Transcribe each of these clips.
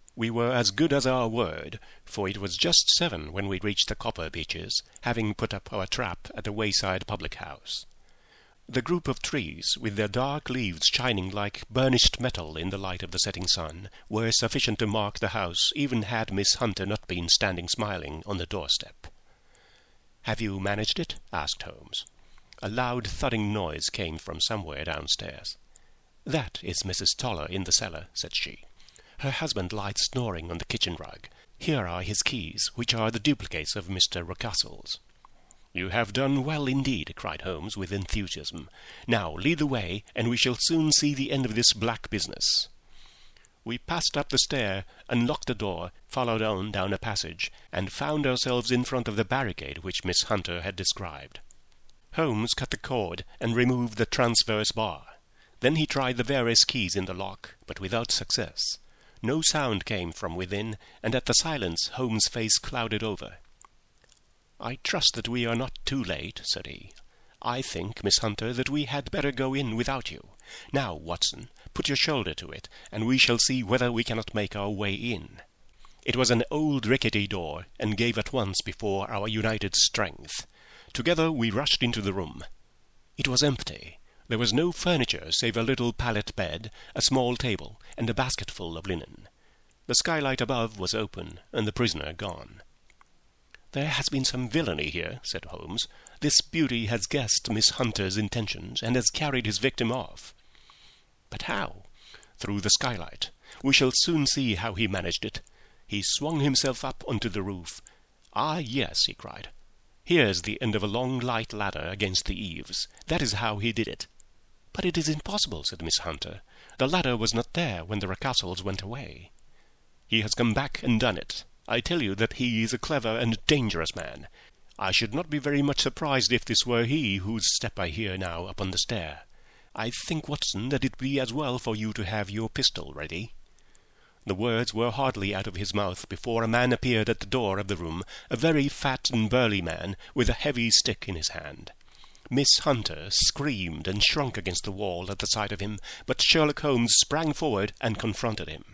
We were as good as our word, for it was just 7 when we reached the Copper Beeches, having put up our trap at the wayside public-house. The group of trees, with their dark leaves shining like burnished metal in the light of the setting sun, were sufficient to mark the house, even had Miss Hunter not been standing smiling on the doorstep. "Have you managed it?" asked Holmes. A loud thudding noise came from somewhere downstairs. "That is Mrs. Toller in the cellar," said she. "Her husband lies snoring on the kitchen rug. Here are his keys, which are the duplicates of Mr. Rucastle's." "You have done well indeed," cried Holmes with enthusiasm. "Now lead the way, and we shall soon see the end of this black business." We passed up the stair, unlocked the door, followed on down a passage, and found ourselves in front of the barricade which Miss Hunter had described. Holmes cut the cord and removed the transverse bar. Then he tried the various keys in the lock, but without success. No sound came from within, and at the silence Holmes' face clouded over. "I trust that we are not too late," said he. "I think, Miss Hunter, that we had better go in without you. Now, Watson, put your shoulder to it, and we shall see whether we cannot make our way in." It was an old rickety door, and gave at once before our united strength. Together we rushed into the room. It was empty. There was no furniture save a little pallet bed, a small table, and a basketful of linen. The skylight above was open, and the prisoner gone. "There has been some villainy here," said Holmes. "This beauty has guessed Miss Hunter's intentions, and has carried his victim off." "But how?" "Through the skylight. We shall soon see how he managed it. He swung himself up onto the roof. Ah, yes," he cried. "Here's the end of a long light ladder against the eaves. That is how he did it." "But it is impossible," said Miss Hunter. "The ladder was not there when the Rucastles went away." "He has come back and done it. I tell you that he is a clever and dangerous man. I should not be very much surprised if this were he whose step I hear now upon the stair. I think, Watson, that it be as well for you to have your pistol ready." The words were hardly out of his mouth before a man appeared at the door of the room, a very fat and burly man, with a heavy stick in his hand. Miss Hunter screamed and shrunk against the wall at the sight of him, but Sherlock Holmes sprang forward and confronted him.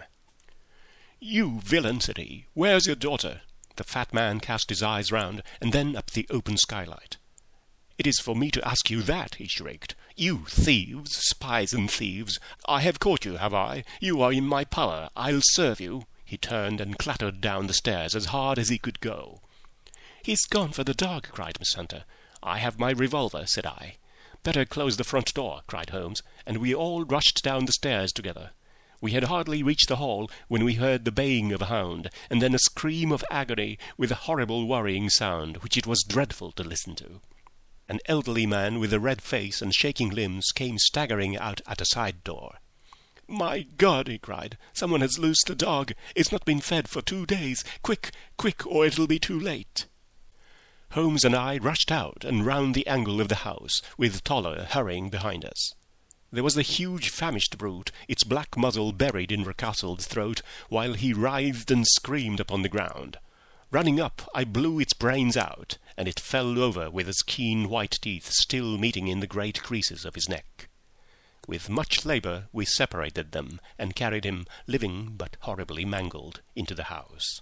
"You villain," said he, "where's your daughter?" The fat man cast his eyes round, and then up the open skylight. "It is for me to ask you that," he shrieked. "You thieves, spies and thieves! I have caught you, have I? You are in my power. I'll serve you." He turned and clattered down the stairs as hard as he could go. "He's gone for the dog," cried Miss Hunter. "I have my revolver," said I. "Better close the front door," cried Holmes, and we all rushed down the stairs together. We had hardly reached the hall when we heard the baying of a hound, and then a scream of agony with a horrible worrying sound, which it was dreadful to listen to. An elderly man with a red face and shaking limbs came staggering out at a side door. "My God!" he cried. "Someone has loosed the dog. It's not been fed for 2 days. Quick, quick, or it'll be too late." Holmes and I rushed out and round the angle of the house, with Toller hurrying behind us. There was the huge famished brute, its black muzzle buried in Rucastle's throat, while he writhed and screamed upon the ground. Running up, I blew its brains out, and it fell over with its keen white teeth still meeting in the great creases of his neck. With much labour we separated them, and carried him, living but horribly mangled, into the house.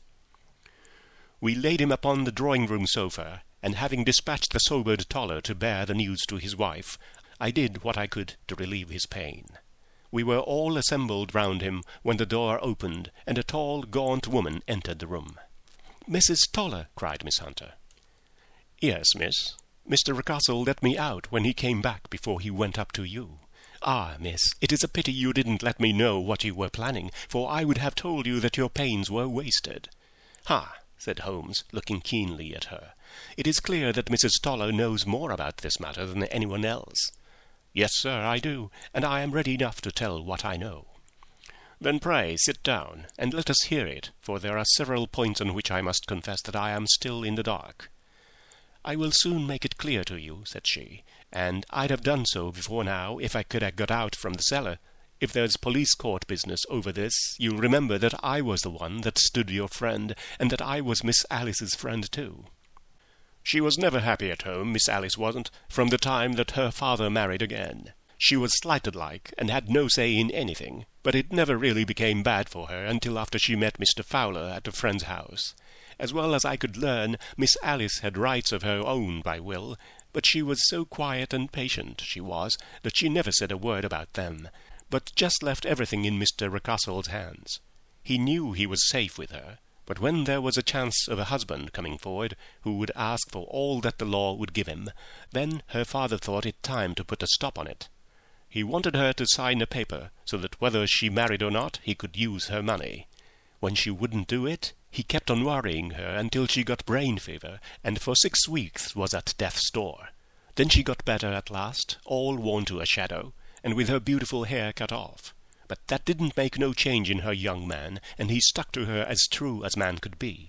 We laid him upon the drawing-room sofa, and having dispatched the sobered Toller to bear the news to his wife, I did what I could to relieve his pain. We were all assembled round him when the door opened, and a tall, gaunt woman entered the room. "Mrs. Toller!" cried Miss Hunter. "Yes, miss. Mr. Rucastle let me out when he came back before he went up to you. Ah, miss, it is a pity you didn't let me know what you were planning, for I would have told you that your pains were wasted." "Ha!" said Holmes, looking keenly at her. "It is clear that Mrs. Toller knows more about this matter than anyone else." "Yes, sir, I do, and I am ready enough to tell what I know." "Then pray sit down, and let us hear it, for there are several points on which I must confess that I am still in the dark." "I will soon make it clear to you," said she, "and I'd have done so before now if I could have got out from the cellar. If there's police court business over this, you'll remember that I was the one that stood your friend, and that I was Miss Alice's friend too." "She was never happy at home, Miss Alice wasn't, from the time that her father married again. She was slighted like, and had no say in anything. but it never really became bad for her until after she met Mr. Fowler at a friend's house. As well as I could learn, Miss Alice had rights of her own by will, but she was so quiet and patient, she was, that she never said a word about them, but just left everything in Mr. Rucastle's hands. He knew he was safe with her, but when there was a chance of a husband coming forward who would ask for all that the law would give him, then her father thought it time to put a stop on it. He wanted her to sign a paper, so that whether she married or not, he could use her money. When she wouldn't do it, he kept on worrying her until she got brain fever, and for 6 weeks was at death's door. Then she got better at last, all worn to a shadow, and with her beautiful hair cut off. But that didn't make no change in her young man, and he stuck to her as true as man could be.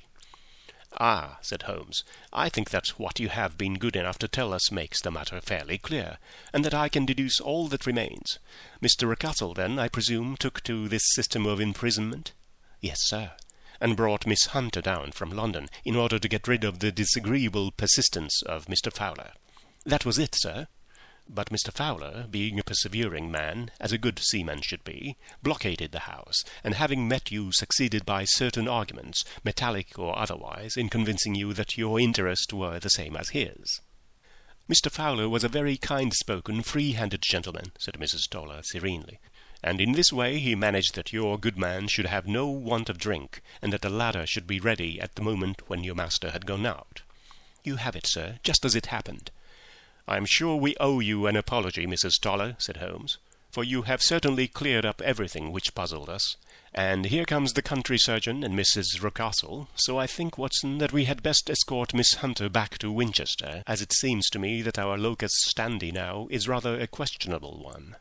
"Ah," said Holmes, "I think that what you have been good enough to tell us makes the matter fairly clear, and that I can deduce all that remains. Mr. Rucastle, then, I presume, took to this system of imprisonment?" "Yes, sir." "And brought Miss Hunter down from London in order to get rid of the disagreeable persistence of Mr. Fowler?" "That was it, sir." But Mr. Fowler, being a persevering man, as a good seaman should be, blockaded the house, and having met you succeeded by certain arguments, metallic or otherwise, in convincing you that your interests were the same as his. "Mr. Fowler was a very kind-spoken, free-handed gentleman," said Mrs. Toller serenely, "and in this way he managed that your good man should have no want of drink, and that the ladder should be ready at the moment when your master had gone out." "You have it, sir, just as it happened." "I am sure we owe you an apology, Mrs. Toller," said Holmes, "for you have certainly cleared up everything which puzzled us. And here comes the country surgeon and Mrs. Rucastle, so I think, Watson, that we had best escort Miss Hunter back to Winchester, as it seems to me that our locus standi now is rather a questionable one."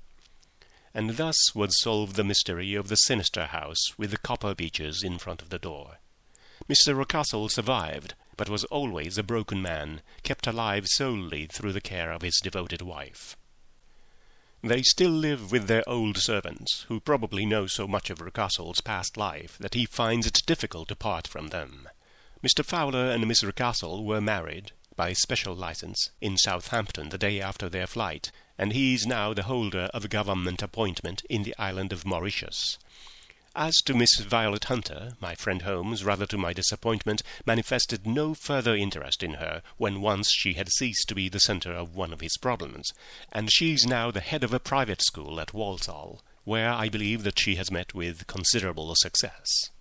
And thus was solved the mystery of the sinister house with the copper beeches in front of the door. Mr. Rucastle survived, but was always a broken man, kept alive solely through the care of his devoted wife. They still live with their old servants, who probably know so much of Rucastle's past life that he finds it difficult to part from them. Mr. Fowler and Miss Rucastle were married, by special license, in Southampton the day after their flight, and he is now the holder of a government appointment in the island of Mauritius. As to Miss Violet Hunter, my friend Holmes, rather to my disappointment, manifested no further interest in her when once she had ceased to be the centre of one of his problems, and she is now the head of a private school at Walsall, where I believe that she has met with considerable success.